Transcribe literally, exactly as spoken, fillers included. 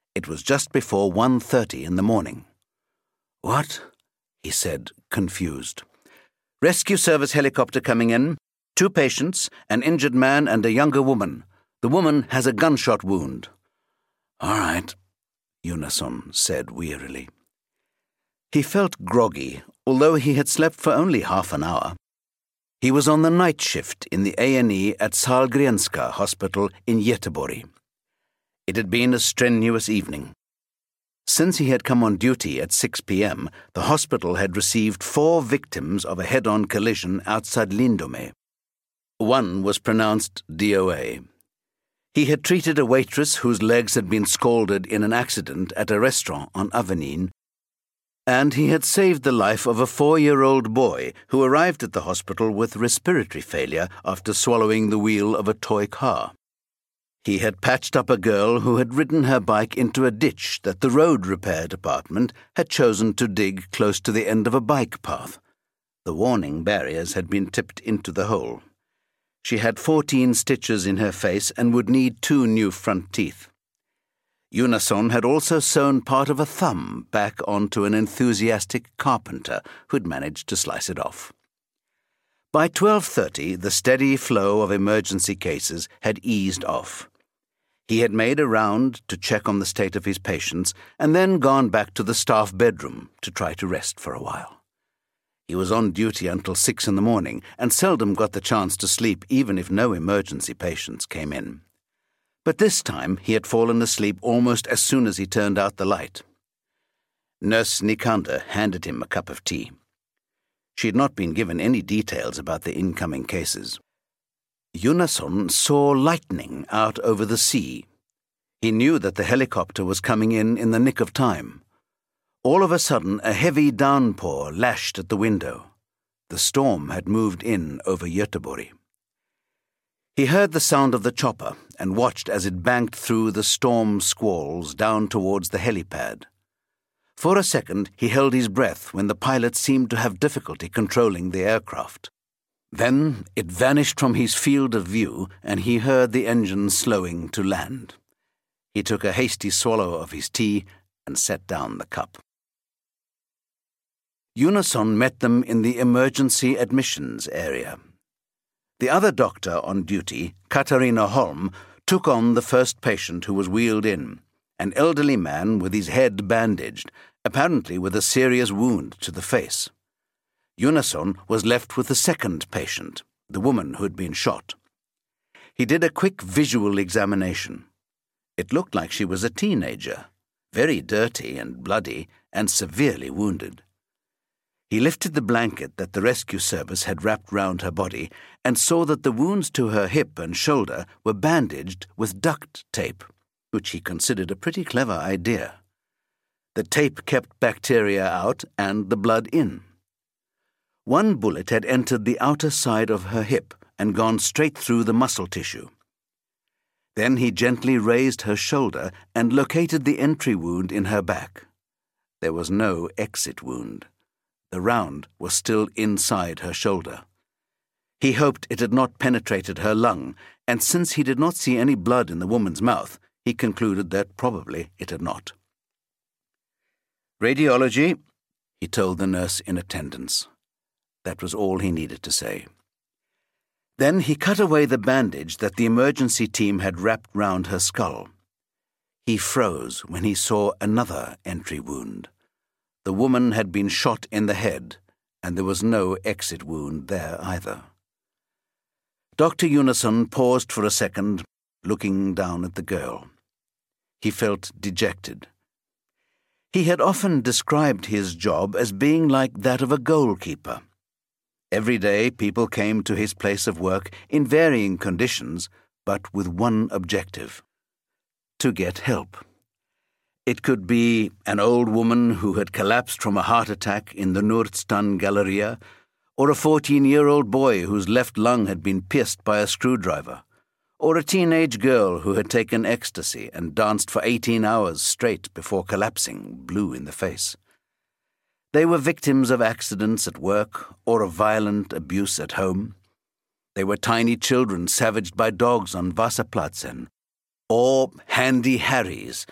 It was just before one thirty in the morning. "What?" he said, confused. "Rescue service helicopter coming in. Two patients, an injured man and a younger woman. The woman has a gunshot wound." "All right," Unison said wearily. He felt groggy, although he had slept for only half an hour. He was on the night shift in the A and E at Sahlgrenska Hospital in Göteborg. It had been a strenuous evening. Since he had come on duty at six p.m., the hospital had received four victims of a head-on collision outside Lindome. One was pronounced D O A. He had treated a waitress whose legs had been scalded in an accident at a restaurant on Avenyn, and he had saved the life of a four-year-old boy who arrived at the hospital with respiratory failure after swallowing the wheel of a toy car. He had patched up a girl who had ridden her bike into a ditch that the road repair department had chosen to dig close to the end of a bike path. The warning barriers had been tipped into the hole. She had fourteen stitches in her face and would need two new front teeth. Unison had also sewn part of a thumb back onto an enthusiastic carpenter who'd managed to slice it off. By twelve thirty, the steady flow of emergency cases had eased off. He had made a round to check on the state of his patients and then gone back to the staff bedroom to try to rest for a while. He was on duty until six in the morning and seldom got the chance to sleep even if no emergency patients came in. But this time he had fallen asleep almost as soon as he turned out the light. Nurse Nikander handed him a cup of tea. She had not been given any details about the incoming cases. Unison saw lightning out over the sea. He knew that the helicopter was coming in in the nick of time. All of a sudden, a heavy downpour lashed at the window. The storm had moved in over Göteborg. He heard the sound of the chopper and watched as it banked through the storm squalls down towards the helipad. For a second, he held his breath when the pilot seemed to have difficulty controlling the aircraft. Then it vanished from his field of view and he heard the engine slowing to land. He took a hasty swallow of his tea and set down the cup. Unison met them in the emergency admissions area. The other doctor on duty, Katarina Holm, took on the first patient who was wheeled in, an elderly man with his head bandaged, apparently with a serious wound to the face. Unison was left with the second patient, the woman who had been shot. He did a quick visual examination. It looked like she was a teenager, very dirty and bloody and severely wounded. He lifted the blanket that the rescue service had wrapped round her body and saw that the wounds to her hip and shoulder were bandaged with duct tape, which he considered a pretty clever idea. The tape kept bacteria out and the blood in. One bullet had entered the outer side of her hip and gone straight through the muscle tissue. Then he gently raised her shoulder and located the entry wound in her back. There was no exit wound. The round was still inside her shoulder. He hoped it had not penetrated her lung, and since he did not see any blood in the woman's mouth, he concluded that probably it had not. "Radiology," he told the nurse in attendance. That was all he needed to say. Then he cut away the bandage that the emergency team had wrapped round her skull. He froze when he saw another entry wound. The woman had been shot in the head, and there was no exit wound there either. Doctor Unison paused for a second, looking down at the girl. He felt dejected. He had often described his job as being like that of a goalkeeper. Every day people came to his place of work in varying conditions, but with one objective: to get help. It could be an old woman who had collapsed from a heart attack in the Nordstan Galleria, or a fourteen-year-old boy whose left lung had been pierced by a screwdriver, or a teenage girl who had taken ecstasy and danced for eighteen hours straight before collapsing, blue in the face. They were victims of accidents at work or of violent abuse at home. They were tiny children savaged by dogs on Vasaplatsen, or Handy Harrys